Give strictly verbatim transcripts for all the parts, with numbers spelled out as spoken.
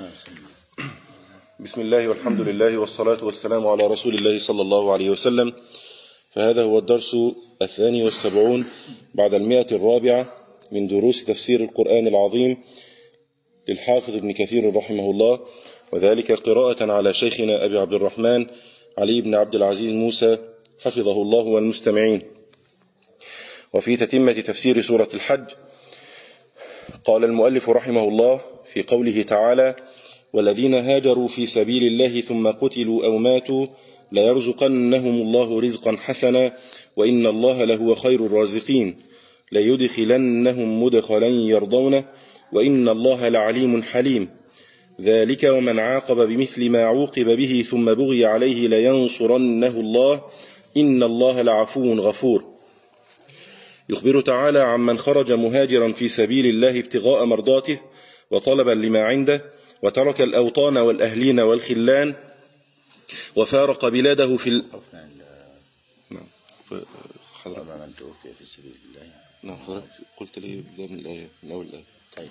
بسم الله والحمد لله والصلاة والسلام على رسول الله صلى الله عليه وسلم. فهذا هو الدرس الثاني والسبعون بعد المئة الرابعة من دروس تفسير القرآن العظيم للحافظ ابن كثير رحمه الله، وذلك قراءة على شيخنا أبي عبد الرحمن علي بن عبد العزيز موسى حفظه الله والمستمعين. وفي تتمة تفسير سورة الحج قال المؤلف رحمه الله في قوله تعالى: والذين هاجروا في سبيل الله ثم قتلوا أو ماتوا ليرزقنهم الله رزقا حسنا وإن الله لهو خير الرازقين ليدخلنهم مدخلا يرضونه وإن الله لعليم حليم ذلك ومن عاقب بمثل ما عوقب به ثم بغي عليه لينصرنه الله إن الله لعفو غفور. يخبر تعالى عمن خرج مهاجرا في سبيل الله ابتغاء مرضاته وطلبا لما عنده، وترك الأوطان والأهلين والخلان وفارق بلاده في ال... نعم حضرتك من توفي في سبيل الله. نعم حضرتك قلت لي من الآية من أول الآية. طيب.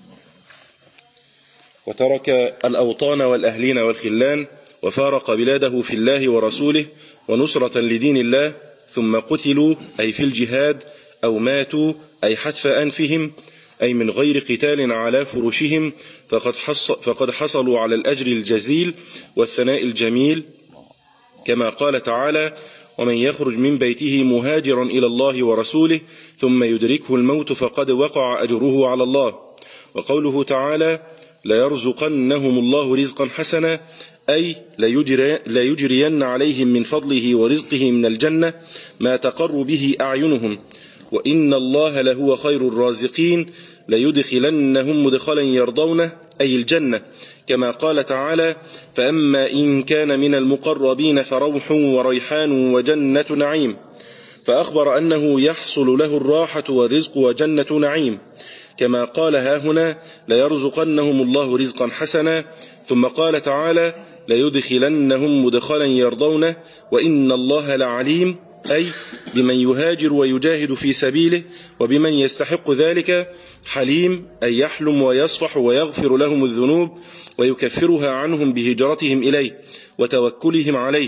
وترك الأوطان والأهلين والخلان وفارق بلاده في الله ورسوله ونصرة لدين الله ثم قتلوا أي في الجهاد أو ماتوا أي حتف أنفهم أي من غير قتال على فرشهم فقد, حص فقد حصلوا على الأجر الجزيل والثناء الجميل، كما قال تعالى: ومن يخرج من بيته مهاجرا إلى الله ورسوله ثم يدركه الموت فقد وقع أجره على الله. وقوله تعالى: ليرزقنهم الله رزقا حسنا أي ليجري ليجرين عليهم من فضله ورزقه من الجنة ما تقر به أعينهم وإن الله لهو خير الرازقين ليدخلنهم مدخلا يرضونه أي الجنة، كما قال تعالى: فأما إن كان من المقربين فروح وريحان وجنة نعيم، فأخبر أنه يحصل له الراحة والرزق وجنة نعيم، كما قال هاهنا: ليرزقنهم الله رزقا حسنا، ثم قال تعالى: ليدخلنهم مدخلا يرضونه وإن الله لعليم أي بمن يهاجر ويجاهد في سبيله وبمن يستحق ذلك، حليم أي يحلم ويصفح ويغفر لهم الذنوب ويكفرها عنهم بهجرتهم إليه وتوكلهم عليه.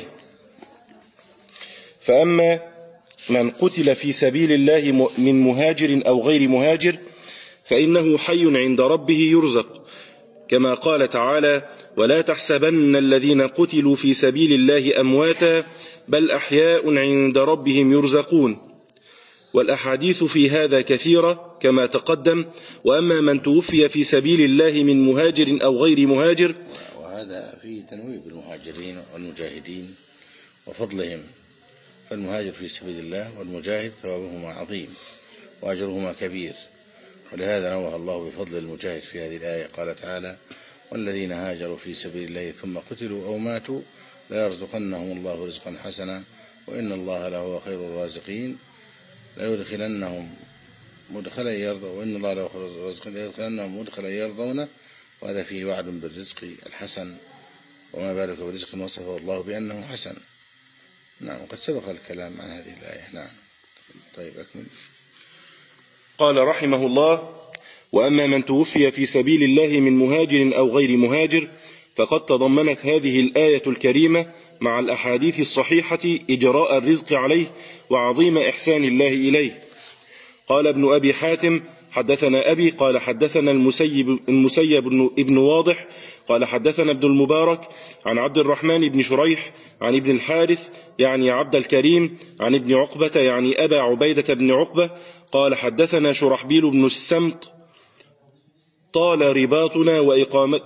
فأما من قتل في سبيل الله من مهاجر أو غير مهاجر فإنه حي عند ربه يرزق، كما قال تعالى: ولا تحسبن الذين قتلوا في سبيل الله أمواتا بل أحياء عند ربهم يرزقون. والأحاديث في هذا كثيرة كما تقدم. وأما من توفي في سبيل الله من مهاجر أو غير مهاجر، وهذا فيه تنويه بالمهاجرين والمجاهدين وفضلهم، فالمهاجر في سبيل الله والمجاهد ثوابهما عظيم وأجرهما كبير، ولهذا نوه الله بفضل المجاهد في هذه الآية. قال تعالى: والذين هاجروا في سبيل الله ثم قتلوا أو ماتوا ليرزقنهم الله رزقا حسنا وإن الله لهو خير الرازقين ليدخلنهم مدخلا يرضون وإن الله لهو خير الرازقين ليدخلنهم مدخلا يرضونه، وهذا فيه وعد بالرزق الحسن، وما بالك برزق وصفه الله بأنه حسن. نعم، وقد سبق الكلام عن هذه الآية. نعم. طيب أكمل. قال رحمه الله: وأما من توفي في سبيل الله من مهاجر أو غير مهاجر فقد تضمنت هذه الآية الكريمة مع الأحاديث الصحيحة إجراء الرزق عليه وعظيم إحسان الله إليه. قال ابن أبي حاتم: حدثنا أبي قال حدثنا المسيب, المسيب ابن واضح قال حدثنا ابن المبارك عن عبد الرحمن بن شريح عن ابن الحارث يعني عبد الكريم عن ابن عقبة يعني أبا عبيدة بن عقبة قال حدثنا شرحبيل بن السمط طال رباطنا وإقامت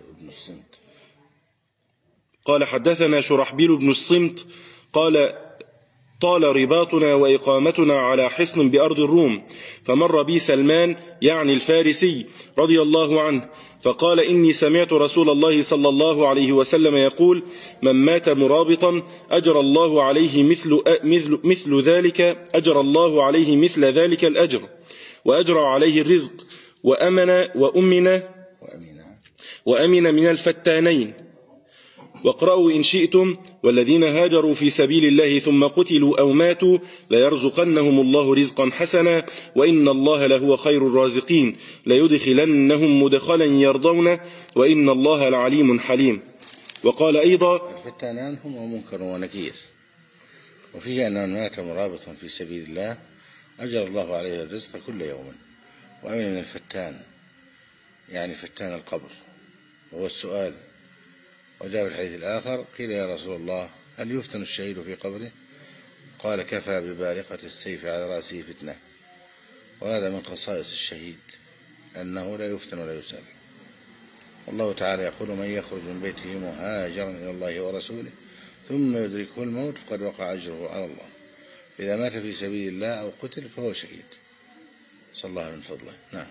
قال حدثنا شرحبيل بن الصمت قال طال رباطنا وإقامتنا على حصن بأرض الروم، فمر بي سلمان يعني الفارسي رضي الله عنه فقال: إني سمعت رسول الله صلى الله عليه وسلم يقول: من مات مرابطا أجر الله عليه مثل, مثل, مثل ذلك أجر الله عليه مثل ذلك الأجر وأجر عليه الرزق وأمن وأمن وأمن من الفتانين واقرأوا إن شئتم والذين هاجروا في سبيل الله ثم قتلوا أو ماتوا ليرزقنهم الله رزقا حسنا وإن الله لهو خير الرازقين ليدخلنهم مدخلا يرضونه وإن الله لعليم حليم. وقال أيضا الفتان هم منكر ونكير، وفيه أن من مات مرابطا في سبيل الله أجر الله عليه الرزق كل يوم، وأمن من الفتان يعني فتان القبر وهو السؤال. وجاء في الحديث الآخر قيل يا رسول الله هل يفتن الشهيد في قبره؟ قال كفى ببارقة السيف على رأسه فتنة. وهذا من خصائص الشهيد أنه لا يفتن ولا يسأل. والله تعالى يقول من يخرج من بيته مهاجرا إلى الله ورسوله ثم يدركه الموت فقد وقع أجره على الله. إذا مات في سبيل الله أو قتل فهو شهيد، صلى الله من فضله. نعم.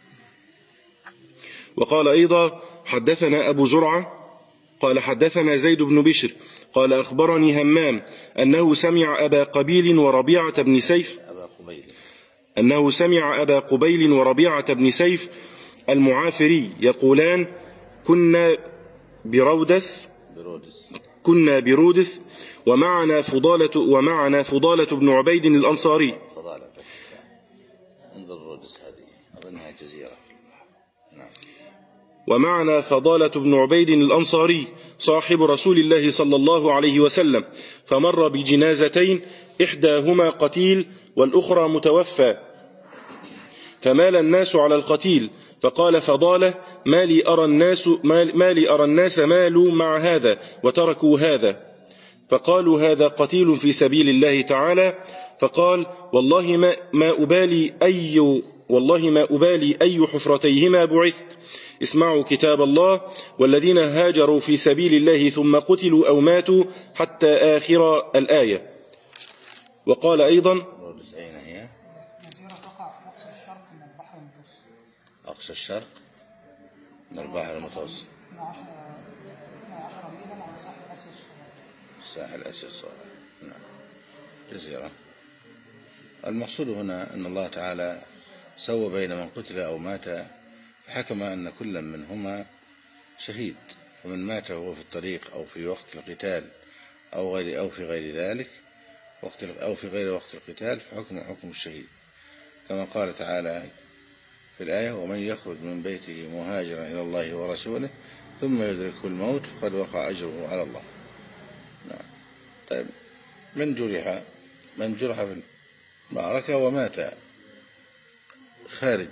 وقال أيضا حدثنا أبو زرعة قال حدثنا زيد بن بشر قال أخبرني همام أنه سمع أبا قبيل وربيعة بن سيف أبا قبيل أنه سمع أبا قبيل وربيعة بن سيف المعافري يقولان كنا برودس برودس كنا برودس ومعنا فضالة ومعنا فضالة بن عبيد الأنصاري. فضالة انظر رودس هذه أظنها جزيرة. نعم. ومعنا فضالة بن عبيد الأنصاري صاحب رسول الله صلى الله عليه وسلم، فمر بجنازتين إحداهما قتيل والأخرى متوفى، فمال الناس على القتيل، فقال فضالة ما لي أرى الناس, ما لي أرى الناس مالوا مع هذا وتركوا هذا، فقالوا هذا قتيل في سبيل الله تعالى، فقال والله ما, ما أبالي أي والله ما أبالي أي حفرتيهما بعثت، اسمعوا كتاب الله والذين هاجروا في سبيل الله ثم قتلوا أو ماتوا حتى آخر الآية. وقال أيضا رودس أين هي؟ جزيرة تقع في أقصى الشرق من البحر المتوسط. أقصى الشرق من البحر المتوسط، اثنا عشر ميلا عن ساحل آسيا الصغرى. ساحل آسيا الصغرى. نعم. جزيرة. المقصود هنا أن الله تعالى سوى بين من قتل أو مات، فحكم أن كل منهما شهيد، فمن مات وهو في الطريق أو في وقت القتال أو غير أو في غير ذلك وقت أو في غير وقت القتال فحكم حكم الشهيد، كما قال تعالى في الآية ومن يخرج من بيته مهاجرا إلى الله ورسوله ثم يدركه الموت فقد وقع أجره على الله. نعم. طيب من جرح من جرح في المعركة ومات خارج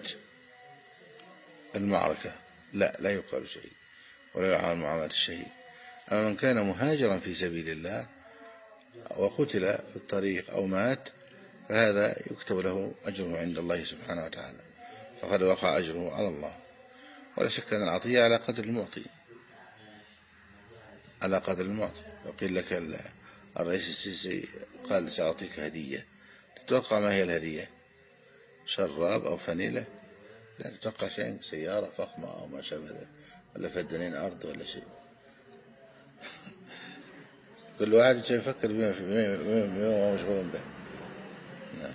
المعركة لا لا يقال شهيد ولا يعامل معاملة الشهيد. أما من كان مهاجرا في سبيل الله وقتل في الطريق أو مات فهذا يكتب له أجره عند الله سبحانه وتعالى، فقد وقع أجره على الله. ولا شك أن العطية على قدر المعطي على قدر المعطي. وقيل لك الرئيس السيسي قال سأعطيك هدية، تتوقع ما هي الهدية؟ شراب أو فانيلة؟ لا تتوقع شيء، سيارة فخمة أو ما شابه ذلك، ولا فدانين أرض ولا شيء. كل واحد سيفكر بما في بما هو مشغول به. نعم.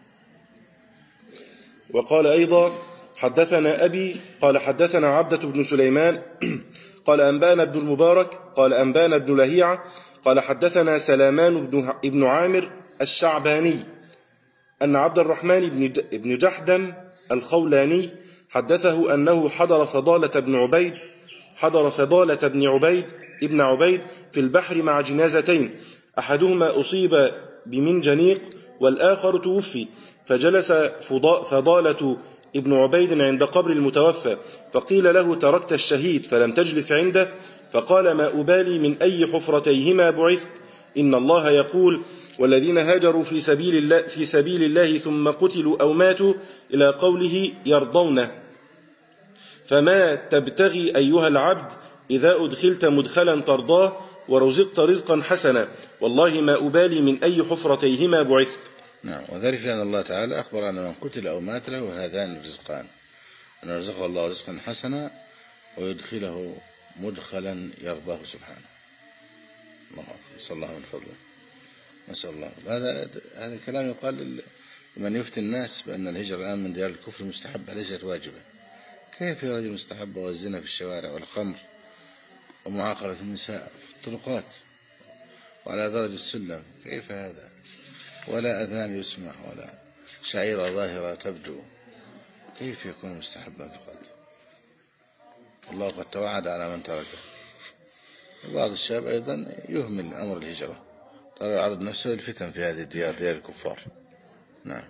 وقال أيضا حدثنا أبي قال حدثنا عبدة بن سليمان قال أنبانا ابن المبارك قال أنبانا ابن لهيعة قال حدثنا سلامان بن عامر الشعباني أن عبد الرحمن بن جحدم الخولاني حدثه أنه حضر فضالة بن عبيد حضر فضالة بن عبيد ابن عبيد في البحر مع جنازتين، أحدهما أصيب بمنجنيق والآخر توفي، فجلس فضالة ابن عبيد عند قبر المتوفى، فقيل له تركت الشهيد فلم تجلس عنده، فقال ما أبالي من أي حفرتيهما بعثت، إن الله يقول والذين هاجروا في سبيل الله, في سبيل الله ثم قتلوا أو ماتوا إلى قوله يرضونه، فما تبتغي أيها العبد إذا أدخلت مدخلا ترضاه ورزقت رزقا حسنا، والله ما أبالي من أي حفرتيهما بعثت. نعم. وذلك لأن الله تعالى أخبر أن من قتل أو مات له هذان الرزقان، أن رزقه الله رزقا حسنا ويدخله مدخلا يرضاه سبحانه. الله أكبر، صلى الله من فضله، نسأل الله. هذا هذا الكلام يقال لمن يفتي الناس بأن الهجرة الآن من ديار الكفر مستحبة ليست واجبة. كيف يا رجل مستحبة والزنا في الشوارع والخمر ومعاقرة النساء في الطرقات وعلى درج السلم، كيف هذا؟ ولا أذان يسمع ولا شعيرة ظاهرة تبدو، كيف يكون مستحبا فقط؟ الله قد توعد على من تركه. وبعض الشباب أيضا يهمل أمر الهجرة، ترى يعرض نفسه للفتن في هذه الديار، ديار الكفار. نعم.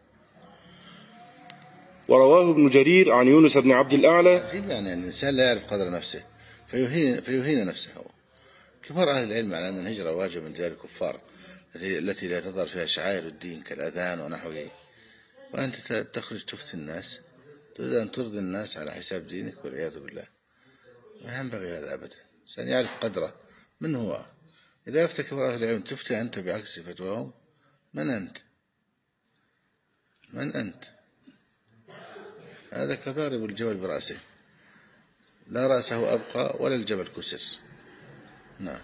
ورواه ابن جرير عن يونس بن عبد الأعلى. عجيب يعني الإنسان لا يعرف قدر نفسه فيهين, فيهين نفسه. كبار أهل العلم على أن الهجرة واجب من ديار الكفار التي لا تظهر فيها شعائر الدين كالأذان ونحوه، وأنت تخرج تفتي الناس، تريد أن ترضي الناس على حساب دينك، والعياذ بالله. ما ينبغي هذا أبدا. الإنسان يعرف قدره من هو. إذا أفتى كبار أهل العلم تفتي أنت بعكس فتواهم، من أنت؟ من أنت؟ هذا كضارب الجبل برأسه، لا رأسه أبقى ولا الجبل كسر. نعم.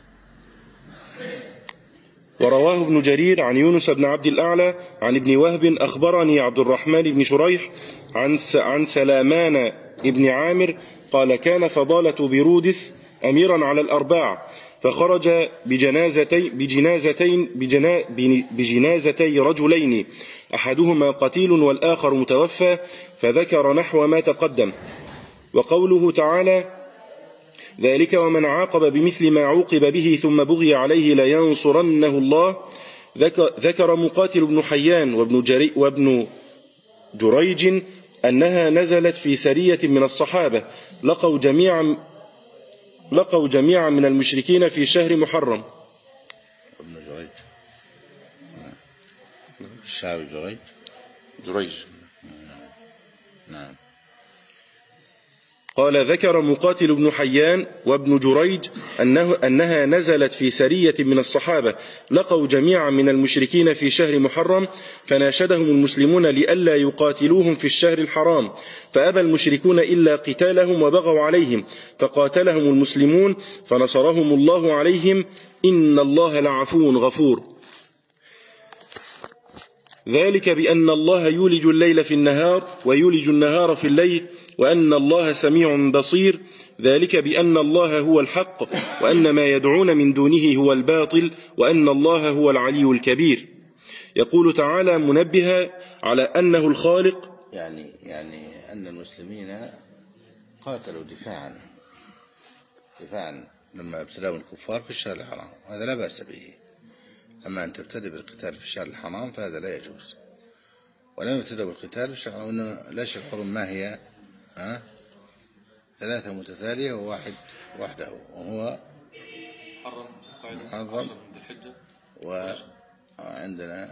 ورواه ابن جرير عن يونس بن عبد الأعلى عن ابن وهب أخبرني عبد الرحمن بن شريح عن عن سلامان ابن عامر قال كان فضالة برودس أميرا على الأرباع، فخرج بجنازتي بجنازتين بجنا بجنازتي رجلين، أحدهما قتيل والآخر متوفى، فذكر نحو ما تقدم. وقوله تعالى ذلك ومن عاقب بمثل ما عوقب به ثم بغي عليه لينصرنه الله، ذكر مقاتل بن حيان وابن, جري وابن جريج أنها نزلت في سرية من الصحابة لقوا جميعا لقوا جميعا من المشركين في شهر محرم. ابن جريج الشعب جريج جريج نعم. قال ذكر مقاتل بن حيان وابن جريج أنه أنها نزلت في سرية من الصحابة لقوا جميعا من المشركين في شهر محرم، فناشدهم المسلمون لئلا يقاتلوهم في الشهر الحرام، فأبى المشركون إلا قتالهم وبغوا عليهم، فقاتلهم المسلمون فنصرهم الله عليهم، إن الله لعفو غفور. ذلك بأن الله يولج الليل في النهار ويولج النهار في الليل وأن الله سميع بصير. ذلك بأن الله هو الحق وأن ما يدعون من دونه هو الباطل وأن الله هو العلي الكبير. يقول تعالى منبها على أنه الخالق، يعني يعني أن المسلمين قاتلوا دفاعا دفاعا لما ابتلاوا الكفار في الشهر الحرام، هذا لا بأس به. أما أن تبتدئ بالقتال في الشهر الحرام فهذا لا يجوز. ولم يبتدئ بالقتال في الشهر الحرام، إنما الأشهر الحرم ما هي؟ ها؟ ثلاثة متتالية وواحد وحده، وهو محرم وعندنا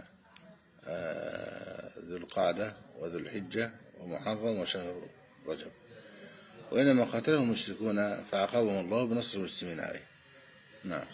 ذو القعدة وذو الحجة ومحرم وشهر رجب. وإنما قاتلهم المشركون فعاقبهم الله بنصر المسلمين عليه. نعم.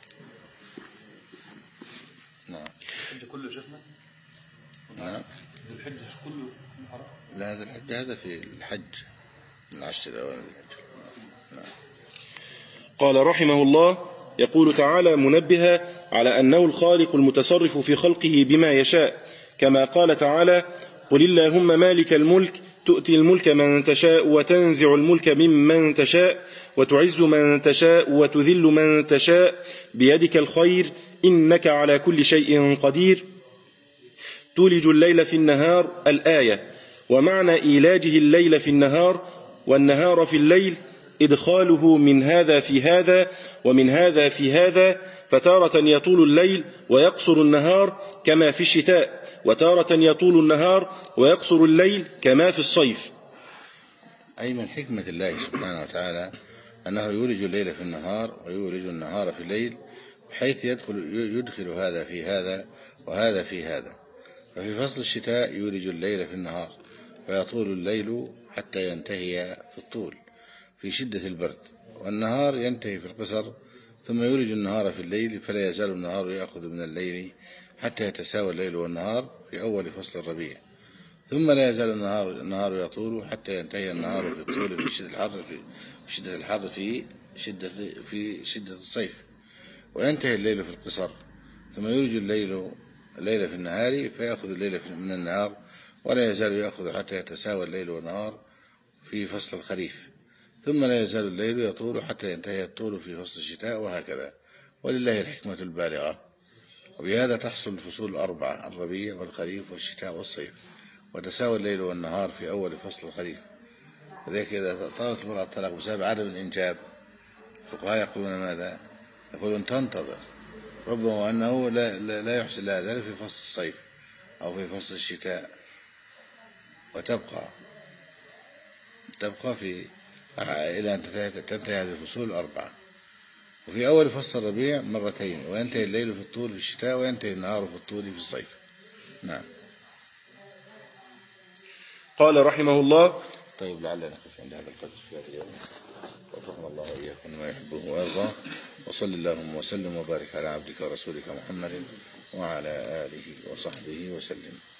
نعم. الحج كله شيخنا؟ نعم. ذو الحجة كله محرم؟ لا، ذو الحجة هذا في الحج من العشر الأوائل من الحج. نعم. قال رحمه الله يقول تعالى منبها على أنه الخالق المتصرف في خلقه بما يشاء، كما قال تعالى قل اللهم مالك الملك تؤتي الملك من تشاء وتنزع الملك ممن تشاء وتعز من تشاء وتذل من تشاء بيدك الخير إنك على كل شيء قدير. تولج الليل في النهار الآية. ومعنى إيلاجه الليل في النهار والنهار في الليل إدخاله من هذا في هذا ومن هذا في هذا، فتارة يطول الليل ويقصر النهار كما في الشتاء، وتارة يطول النهار ويقصر الليل كما في الصيف. أي من حكمة الله سبحانه وتعالى أنه يولج الليل في النهار ويولج النهار في الليل، بحيث يدخل يدخل هذا في هذا وهذا في هذا. ففي فصل الشتاء يولج الليل في النهار فيطول الليل حتى ينتهي في الطول في شدة البرد، والنهار ينتهي في القصر، ثم يولج النهار في الليل فلا يزال النهار يأخذ من الليل حتى يتساوى الليل والنهار في أول فصل الربيع، ثم لا يزال النهار النهار يطول حتى ينتهي النهار في الطول في شدة الحر في شدة الحر في شدة في شدة الصيف، وينتهي الليل في القصر، ثم يولج الليل الليل في النهار فيأخذ الليل من النهار، ولا يزال يأخذ حتى يتساوى الليل والنهار في فصل الخريف، ثم لا يزال الليل يطول حتى ينتهي الطول في فصل الشتاء، وهكذا. ولله الحكمة البالغة. وبهذا تحصل الفصول الأربعة: الربيع والخريف والشتاء والصيف، وتساوي الليل والنهار في أول فصل الخريف. لذلك إذا طلبت المرأة الطلاق بسبب عدم الإنجاب، الفقهاء يقولون ماذا؟ يقولون تنتظر، ربما أنه لا, لا يحسن لها ذلك في فصل الصيف أو في فصل الشتاء، وتبقى تبقى في إلى أن تنتهي هذه الفصول الأربعة. وفي أول فصل الربيع مرتين، وينتهي الليل في الطول في الشتاء، وينتهي النهار في الطول في الصيف. نعم. قال رحمه الله: طيب، لعلنا نقف عند هذا القدر في هذا اليوم، وفقنا الله وإياكم ما يحبه ويرضاه، وصل اللهم وسلم وبارك على عبدك ورسولك محمد وعلى آله وصحبه وسلم.